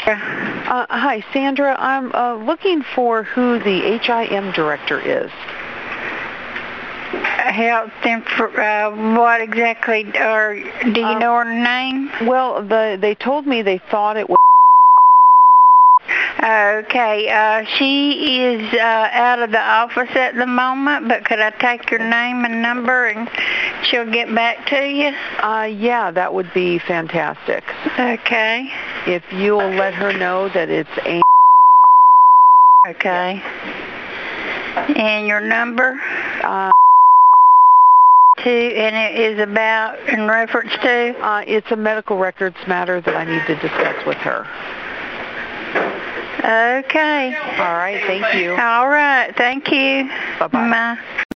Hi, Sandra. I'm looking for who the HIM director is. Health what exactly, or do you know her name? Well, they told me they thought it was... Okay, she is out of the office at the moment, but could I take your name and number and she'll get back to you? Yeah, that would be fantastic. Okay. If you'll let her know that it's Amy. Okay. And your number? And it is about, in reference to? It's a medical records matter that I need to discuss with her. Okay. All right, thank you. All right, thank you. Bye-bye. Bye.